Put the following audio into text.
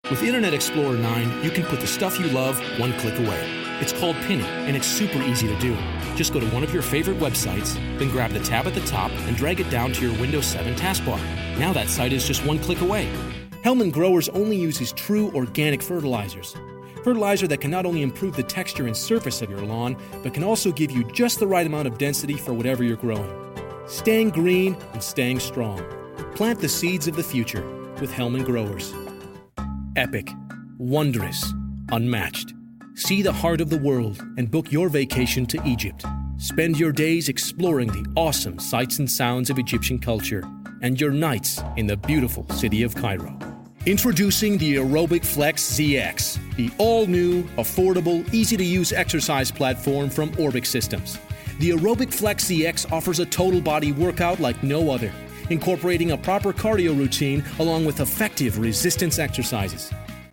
With Internet Explorer 9, you can put the stuff you love one click away. It's called Pinning, and it's super easy to do. Just go to one of your favorite websites, then grab the tab at the top and drag it down to your Windows 7 taskbar. Now that site is just one click away. Hellman Growers only uses true organic fertilizers. Fertilizer that can not only improve the texture and surface of your lawn, but can also give you just the right amount of density for whatever you're growing. Staying green and staying strong. Plant the seeds of the future with Hellman Growers. Epic, wondrous, unmatched. See the heart of the world and book your vacation to Egypt. Spend your days exploring the awesome sights and sounds of Egyptian culture and your nights in the beautiful city of Cairo. Introducing the Aerobic Flex ZX, the all-new, affordable, easy-to-use exercise platform from Orbic Systems. The Aerobic Flex ZX offers a total body workout like no other, incorporating a proper cardio routine along with effective resistance exercises.